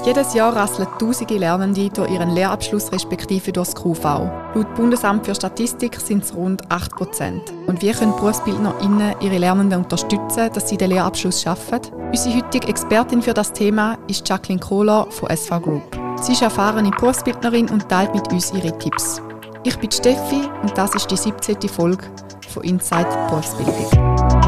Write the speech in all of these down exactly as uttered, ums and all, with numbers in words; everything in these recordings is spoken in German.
Jedes Jahr rasseln tausende Lernende durch ihren Lehrabschluss respektive durch das Q V. Laut Bundesamt für Statistik sind es rund acht Prozent. Und wie können BerufsbildnerInnen ihre Lernenden unterstützen, dass sie den Lehrabschluss schaffen? Unsere heutige Expertin für das Thema ist Jacqueline Kohler von S V Group. Sie ist erfahrene Berufsbildnerin und teilt mit uns ihre Tipps. Ich bin Steffi und das ist die siebzehnte Folge von Inside Berufsbildung.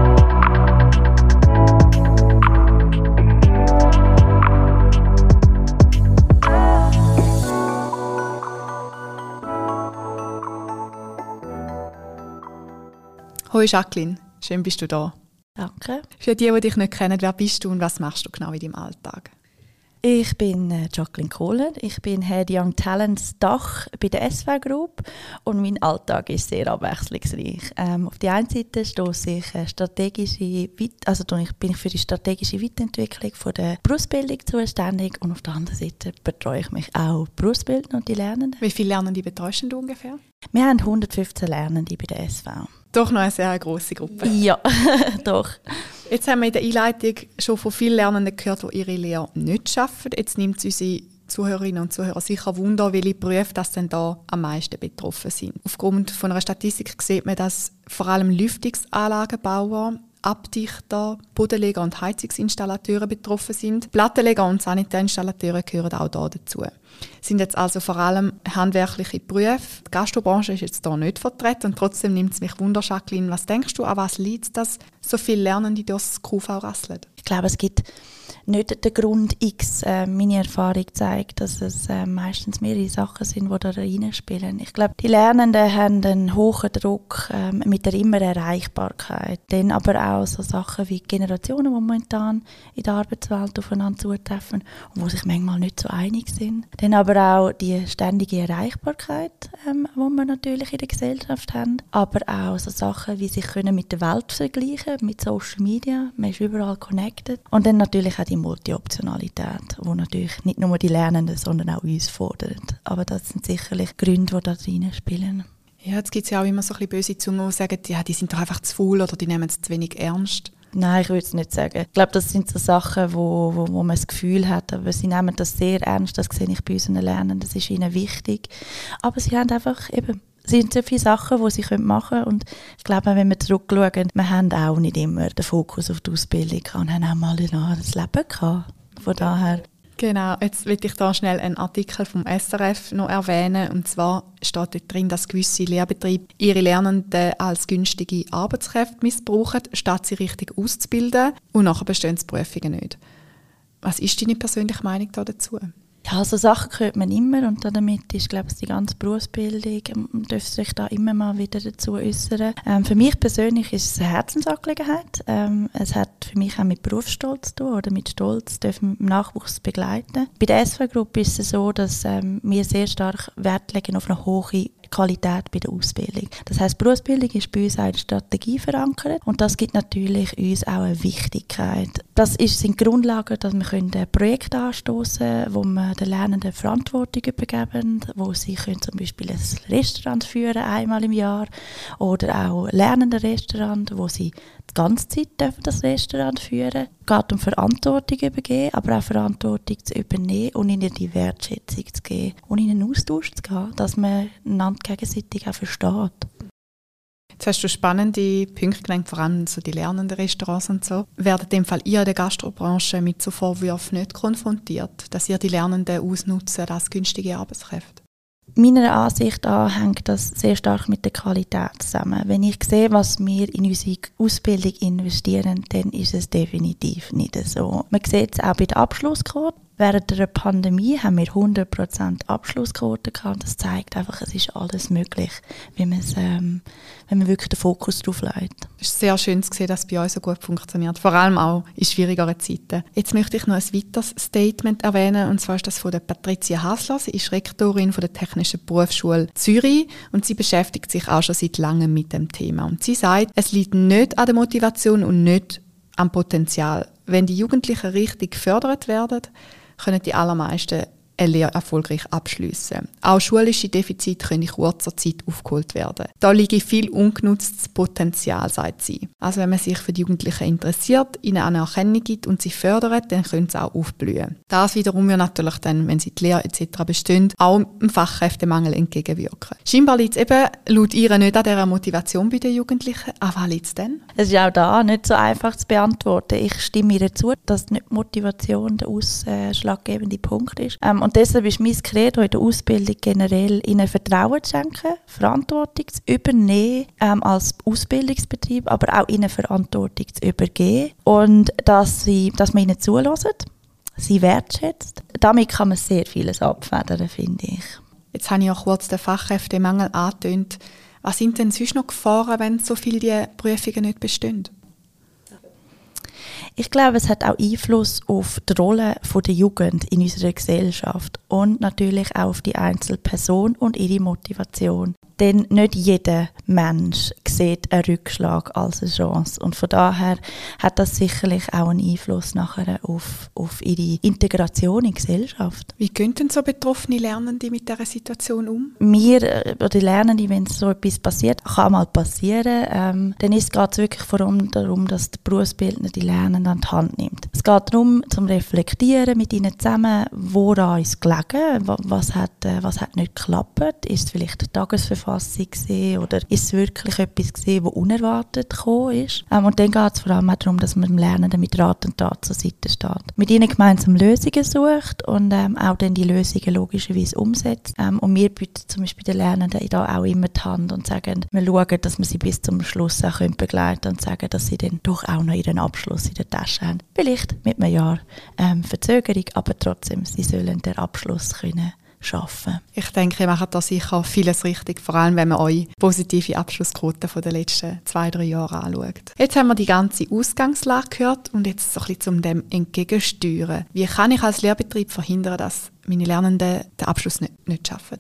Hoi Jacqueline, schön bist du da. Danke. Für die, die dich nicht kennen, wer bist du und was machst du genau in deinem Alltag? Ich bin äh, Jacqueline Kohler, ich bin Head Young Talents Dach bei der S V Group und mein Alltag ist sehr abwechslungsreich. Ähm, auf die einen Seite stoße ich äh, strategische, also ich bin ich für die strategische Weiterentwicklung von der Berufsbildung zuständig und auf der anderen Seite betreue ich mich auch Berufsbildner und die Lernenden. Wie viele Lernende betreust du ungefähr? Wir haben hundertfünfzehn Lernende bei der S V. Doch noch eine sehr grosse Gruppe. Ja, doch. Jetzt haben wir in der Einleitung schon von vielen Lernenden gehört, die ihre Lehre nicht schaffen. Jetzt nimmt es unsere Zuhörerinnen und Zuhörer sicher Wunder, welche Berufe das denn da am meisten betroffen sind. Aufgrund von einer Statistik sieht man, dass vor allem Lüftungsanlagenbauer, Abdichter, Bodenleger und Heizungsinstallateure betroffen sind. Plattenleger und Sanitärinstallateure gehören auch da dazu. Es sind jetzt also vor allem handwerkliche Berufe. Die Gastrobranche ist jetzt hier nicht vertreten und trotzdem nimmt es mich Wunder, Jacqueline, was denkst du, an was liegt das, so viele Lernende durchs Q V rasseln? Ich glaube, es gibt nicht den Grund X. Äh, meine Erfahrung zeigt, dass es äh, meistens mehrere Sachen sind, die da reinspielen. Ich glaube, die Lernenden haben einen hohen Druck äh, mit der immer Erreichbarkeit. Dann aber auch so Sachen wie Generationen, die momentan in der Arbeitswelt aufeinander zutreffen und wo sich manchmal nicht so einig sind. Dann aber auch die ständige Erreichbarkeit, ähm, die wir natürlich in der Gesellschaft haben. Aber auch so Sachen wie sich können mit der Welt vergleichen, mit Social Media. Man ist überall connected. Und dann natürlich auch die Multi-Optionalität, die natürlich nicht nur die Lernenden, sondern auch uns fordert. Aber das sind sicherlich Gründe, die da drin spielen. Ja, jetzt gibt es ja auch immer so ein bisschen böse Zungen, die sagen, ja, die sind doch einfach zu faul oder die nehmen es zu wenig ernst. Nein, ich würde es nicht sagen. Ich glaube, das sind so Sachen, wo, wo, wo man das Gefühl hat, aber sie nehmen das sehr ernst, das sehe ich bei unseren Lernenden, das ist ihnen wichtig. Aber sie haben einfach eben, es sind so viele Sachen, die sie machen können und ich glaube, wenn wir zurückschauen, wir haben auch nicht immer den Fokus auf die Ausbildung gehabt und haben auch mal das Leben gehabt. Von daher. Genau, jetzt will ich da schnell einen Artikel vom S R F noch erwähnen. Und zwar steht dort drin, dass gewisse Lehrbetriebe ihre Lernenden als günstige Arbeitskräfte missbrauchen, statt sie richtig auszubilden. Und nachher bestehen die Prüfungen nicht. Was ist deine persönliche Meinung da dazu? Ja, so Sachen hört man immer und damit ist, glaube ich, die ganze Berufsbildung, man darf sich da immer mal wieder dazu äußern. Ähm, für mich persönlich ist es eine Herzensangelegenheit. Ähm, es hat für mich auch mit Berufsstolz zu tun oder mit Stolz dürfen wir Nachwuchs begleiten. Bei der S V Group ist es so, dass ähm, wir sehr stark Wert legen auf eine hohe Qualität bei der Ausbildung. Das heisst, Berufsbildung ist bei uns auch in der Strategie verankert und das gibt natürlich uns auch eine Wichtigkeit. Das ist, sind Grundlagen, dass wir ein Projekt anstoßen können, wo wir den Lernenden Verantwortung übergeben, wo sie können zum Beispiel ein Restaurant führen einmal im Jahr oder auch lernende Restaurant, wo sie die ganze Zeit dürfen das Restaurant führen. Es geht um Verantwortung übergeben, aber auch Verantwortung zu übernehmen und ihnen die Wertschätzung zu geben und in einen Austausch zu gehen, dass man einander gegenseitig auch versteht. Jetzt hast du spannende Punkte genannt, vor allem so die lernenden Restaurants und so. Werden in dem Fall ihr in der Gastrobranche mit so Vorwürfen nicht konfrontiert, dass ihr die Lernenden ausnutzen als günstige Arbeitskräfte? Meiner Ansicht nach hängt das sehr stark mit der Qualität zusammen. Wenn ich sehe, was wir in unsere Ausbildung investieren, dann ist es definitiv nicht so. Man sieht es auch bei der Abschlussquote. Während der Pandemie haben wir hundert Prozent Abschlussquote gehabt. Das zeigt einfach, es ist alles möglich, wenn man, es, ähm, wenn man wirklich den Fokus darauf legt. Es ist sehr schön zu sehen, dass es bei euch so gut funktioniert, vor allem auch in schwierigeren Zeiten. Jetzt möchte ich noch ein weiteres Statement erwähnen, und zwar ist das von der Patricia Hasler. Sie ist Rektorin von der Technischen Berufsschule Zürich und sie beschäftigt sich auch schon seit langem mit dem Thema. Und sie sagt, es liegt nicht an der Motivation und nicht am Potenzial. Wenn die Jugendlichen richtig gefördert werden, können die allermeisten eine Lehre erfolgreich abschliessen. Auch schulische Defizite können in kurzer Zeit aufgeholt werden. Da liege viel ungenutztes Potenzial, sagt sie. Also wenn man sich für die Jugendlichen interessiert, ihnen eine Anerkennung gibt und sie fördert, dann können sie auch aufblühen. Das wiederum ja natürlich dann, wenn sie die Lehre et cetera bestehen, auch dem Fachkräftemangel entgegenwirken. Scheinbar liegt es eben laut ihr nicht an dieser Motivation bei den Jugendlichen. An was liegt es denn? Es ist auch da nicht so einfach zu beantworten. Ich stimme ihr zu, dass nicht die Motivation der ausschlaggebende Punkt ist. Ähm, und deshalb ist mein Credo in der Ausbildung generell, ihnen Vertrauen zu schenken, Verantwortung zu übernehmen ähm, als Ausbildungsbetrieb, aber auch ihnen Verantwortung zu übergeben und dass, sie, dass man ihnen zuhört, sie wertschätzt. Damit kann man sehr vieles abfedern, finde ich. Jetzt habe ich auch kurz den Fachkräftemangel angetönt. Was sind denn sonst noch Gefahren, wenn so viele die Prüfungen nicht bestehen? Ich glaube, es hat auch Einfluss auf die Rolle der Jugend in unserer Gesellschaft und natürlich auch auf die Einzelperson und ihre Motivation. Denn nicht jeder Mensch sieht einen Rückschlag als eine Chance. Und von daher hat das sicherlich auch einen Einfluss nachher auf, auf ihre Integration in die Gesellschaft. Wie gehen denn so betroffene Lernende mit dieser Situation um? Wir, oder Lernende, wenn so etwas passiert, kann mal passieren, ähm, dann geht es wirklich vor allem darum, dass der Berufsbildner die Lernenden an die Hand nimmt. Es geht darum, zum Reflektieren mit ihnen zusammen, woran ist es gelegen, was hat, was hat nicht geklappt, ist es vielleicht eine Tagesverfassung gewesen, oder ist es wirklich etwas gewesen, das unerwartet gekommen ist. Ähm, und dann geht es vor allem auch darum, dass man dem Lernenden mit Rat und Tat zur Seite steht. Mit ihnen gemeinsam Lösungen sucht und ähm, auch dann die Lösungen logischerweise umsetzt. Ähm, und wir bieten zum Beispiel den Lernenden da auch immer die Hand und sagen, wir schauen, dass wir sie bis zum Schluss auch begleiten können und sagen, dass sie dann doch auch noch ihren Abschluss in der Tasche haben. Vielleicht mit einem Jahr ähm, Verzögerung, aber trotzdem, sie sollen den Abschluss können schaffen. Ich denke, ihr macht da sicher vieles richtig, vor allem wenn man eure positive Abschlussquote von den letzten zwei, drei Jahren anschaut. Jetzt haben wir die ganze Ausgangslage gehört und jetzt so ein bisschen um dem entgegensteuern. Wie kann ich als Lehrbetrieb verhindern, dass meine Lernenden den Abschluss nicht, nicht schaffen?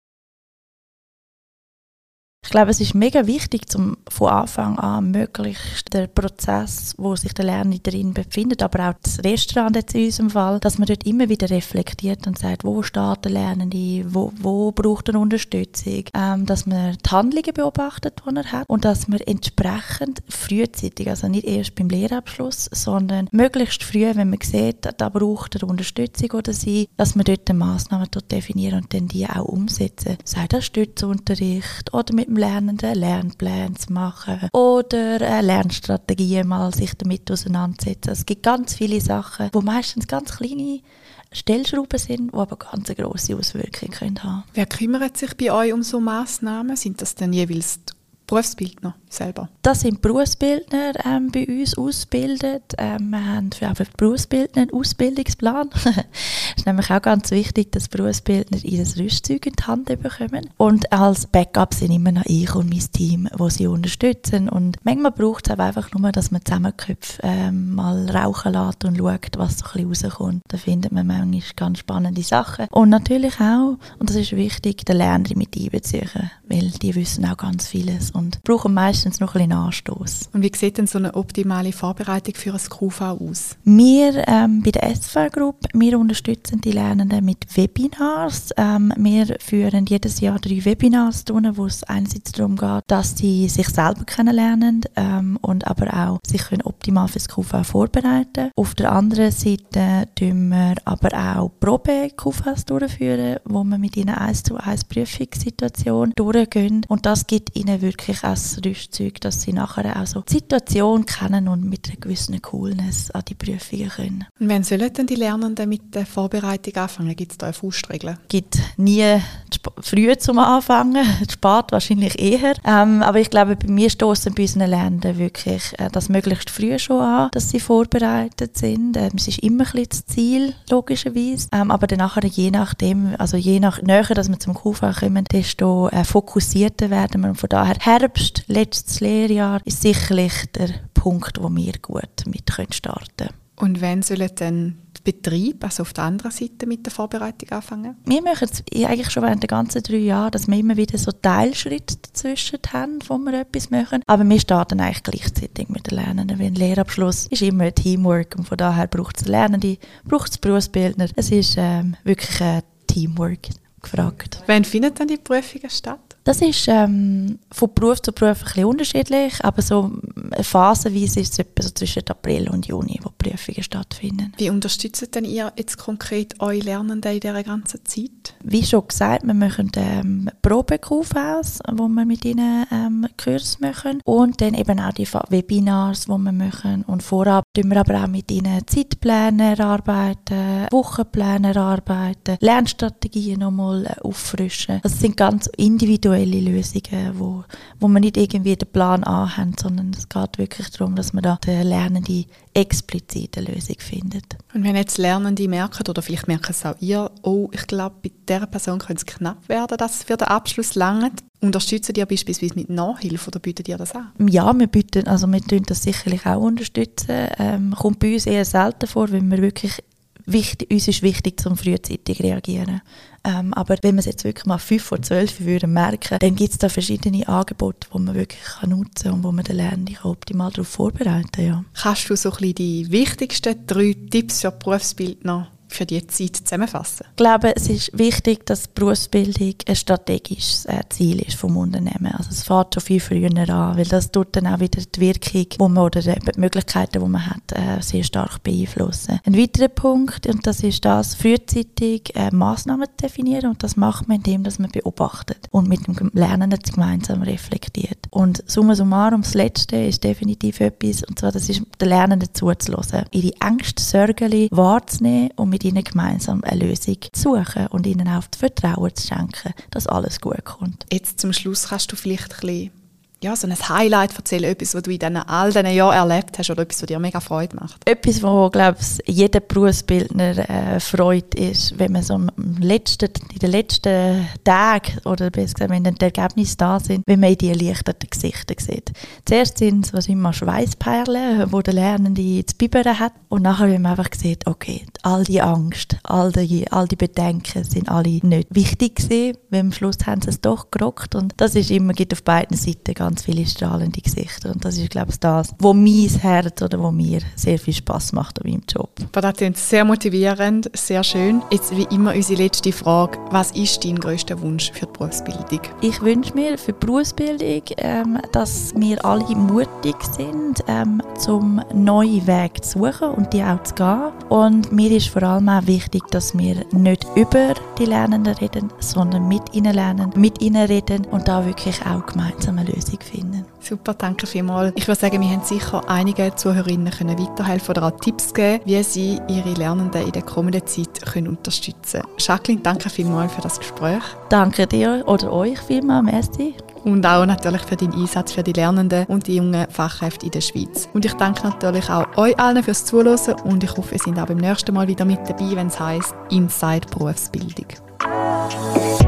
Ich glaube, es ist mega wichtig, zum von Anfang an möglichst den Prozess, wo sich der Lernende drin befindet, aber auch das Restaurant jetzt in unserem Fall, dass man dort immer wieder reflektiert und sagt, wo steht der Lernende, wo, wo braucht er Unterstützung, ähm, dass man die Handlungen beobachtet, die er hat und dass man entsprechend frühzeitig, also nicht erst beim Lehrabschluss, sondern möglichst früh, wenn man sieht, da braucht er Unterstützung oder sie, dass man dort Massnahmen definieren und dann die auch umsetzen. Sei das Stützunterricht oder mit dem Lernenden Lernpläne zu machen oder äh, Lernstrategien mal sich damit auseinandersetzen. Es gibt ganz viele Sachen, wo meistens ganz kleine Stellschrauben sind, die aber ganz eine grosse Auswirkungen können haben. Wer kümmert sich bei euch um so Massnahmen? Sind das dann jeweils die Berufsbildner selber? Das sind Berufsbildner ähm, bei uns ausgebildet. Ähm, wir haben für die Berufsbildner einen Ausbildungsplan. Es ist nämlich auch ganz wichtig, dass Berufsbildner ihr Rüstzeug in die Hand bekommen. Und als Backup sind immer noch ich und mein Team, die sie unterstützen. Und manchmal braucht es auch einfach nur, dass man Zusammenköpfe ähm, mal rauchen lässt und schaut, was so ein bisschen rauskommt. Da findet man manchmal ganz spannende Sachen. Und natürlich auch, und das ist wichtig, den Lerner mit einbeziehen, weil die wissen auch ganz vieles und brauchen meistens noch ein bisschen Anstoss. Und wie sieht denn so eine optimale Vorbereitung für ein Q V aus? Wir ähm, bei der S V Group, wir unterstützen die Lernenden mit Webinars. Ähm, wir führen jedes Jahr drei Webinars durch, wo es einerseits darum geht, dass sie sich selber kennenlernen ähm, und aber auch sich können optimal für das Q V vorbereiten. Auf der anderen Seite tun wir aber auch Probe-Q Vs durchführen, wo wir mit ihnen eins zu eins Prüfungssituation durchgehen. Und das gibt ihnen wirklich auch das Rüstzeug, dass sie nachher auch so die Situation kennen und mit einer gewissen Coolness an die Prüfungen können. Und wann sollen denn die Lernenden mit der Vorbereitung anfangen? Gibt es da eine Faustregel? Es gibt nie früh zum Anfangen, spät wahrscheinlich eher. Ähm, aber ich glaube, bei mir stossen bei unseren Lernenden wirklich äh, das möglichst früh schon an, dass sie vorbereitet sind. Ähm, es ist immer ein bisschen das Ziel, logischerweise. Ähm, aber dann nachher, je nachdem, also je nach näher, dass wir zum Q V kommen, desto äh, fokussierter werden wir. Und von daher, Herbst, letztes Lehrjahr, ist sicherlich der Punkt, wo wir gut mit starten können. Und wann sollen dann die Betriebe, also auf der anderen Seite, mit der Vorbereitung anfangen? Wir machen es eigentlich schon während der ganzen drei Jahre, dass wir immer wieder so Teilschritte dazwischen haben, wo wir etwas machen. Aber wir starten eigentlich gleichzeitig mit den Lernenden. Weil ein Lehrabschluss ist immer ein Teamwork und von daher braucht es Lernende, braucht es Berufsbildner. Es ist ähm, wirklich eine Teamwork gefragt. Wann finden dann die Prüfungen statt? Das ist ähm, von Beruf zu Beruf ein bisschen unterschiedlich, aber so phasenweise ist es etwa so zwischen April und Juni, wo die Prüfungen stattfinden. Wie unterstützt denn ihr jetzt konkret eure Lernenden in dieser ganzen Zeit? Wie schon gesagt, wir machen ähm, Probe-Q Vs, wo wir mit ihnen ähm, Kurs machen und dann eben auch die Webinars, die wir machen. Und vorab tun wir aber auch mit ihnen Zeitpläne erarbeiten, Wochenpläne erarbeiten, Lernstrategien nochmal äh, auffrischen. Das sind ganz individuelle Lösungen, wo, wo man nicht irgendwie den Plan A haben, sondern es geht wirklich darum, dass man da den Lernenden explizit eine Lösung findet. Und wenn jetzt Lernende merken, oder vielleicht merken es auch ihr, oh, ich glaube, bei dieser Person könnte es knapp werden, dass es für den Abschluss langt, unterstützen ihr beispielsweise mit Nachhilfe oder bietet ihr das an? Ja, wir bieten, also wir tun das sicherlich auch unterstützen. Ähm, kommt bei uns eher selten vor, weil wir wirklich wichtig, uns ist wichtig, zum frühzeitig reagieren. Ähm, aber wenn man es jetzt wirklich mal fünf vor zwölf würden merken, dann gibt es da verschiedene Angebote, die man wirklich kann nutzen kann und wo man den Lernenden optimal darauf vorbereiten kann. Ja. Kannst du so ein bisschen die wichtigsten drei Tipps für Berufsbildner für diese Zeit zusammenfassen? Ich glaube, es ist wichtig, dass Berufsbildung ein strategisches Ziel ist vom Unternehmen. Also es fängt schon viel früher an, weil das tut dann auch wieder die Wirkung, wo man, oder die Möglichkeiten, die man hat, sehr stark beeinflussen. Ein weiterer Punkt, und das ist das, frühzeitig Massnahmen zu definieren, und das macht man, indem dass man beobachtet und mit dem Lernenden gemeinsam reflektiert. Und summa summarum, das Letzte ist definitiv etwas, und zwar das ist, den Lernenden zuzuhören, ihre Ängste, Sorgen wahrzunehmen und mit ihnen gemeinsam eine Lösung zu suchen und ihnen auch das Vertrauen zu schenken, dass alles gut kommt. Jetzt zum Schluss kannst du vielleicht ein bisschen, ja, so ein Highlight erzählen, etwas, was du in diesen, all diesen Jahren erlebt hast oder etwas, was dir mega Freude macht. Etwas, was, glaube ich, jeder Berufsbildner äh, freut, ist, wenn man so im letzten, in den letzten Tagen, oder besser gesagt, wenn die Ergebnisse da sind, wenn man die erleichterten Gesichter sieht. Zuerst sind es was immer Schweißperlen, die der Lernende zu bibbern hat, und nachher, wenn man einfach sieht, okay, all die Angst, all die, all die Bedenken sind alle nicht wichtig gewesen, weil am Schluss haben sie es doch gerockt, und das ist immer, gibt auf beiden Seiten ganz ganz viele strahlende Gesichter. Und das ist, glaube ich, das, wo mein Herz oder wo mir sehr viel Spass macht an meinem Job. Das klingt sehr motivierend, sehr schön. Jetzt wie immer unsere letzte Frage. Was ist dein grösster Wunsch für die Berufsbildung? Ich wünsche mir für die Berufsbildung, ähm, dass wir alle mutig sind, ähm, zum neuen Weg zu suchen und die auch zu gehen. Und mir ist vor allem auch wichtig, dass wir nicht über die Lernenden reden, sondern mit ihnen lernen, mit ihnen reden und da wirklich auch gemeinsam eine Lösung finden. Super, danke vielmals. Ich würde sagen, wir haben sicher einige Zuhörerinnen können weiterhelfen oder auch Tipps geben, wie sie ihre Lernenden in der kommenden Zeit können unterstützen können. Jacqueline, danke vielmals für das Gespräch. Danke dir oder euch vielmals, merci. Und auch natürlich für deinen Einsatz für die Lernenden und die jungen Fachkräfte in der Schweiz. Und ich danke natürlich auch euch allen fürs Zuhören und ich hoffe, ihr seid auch beim nächsten Mal wieder mit dabei, wenn es heisst Inside Berufsbildung.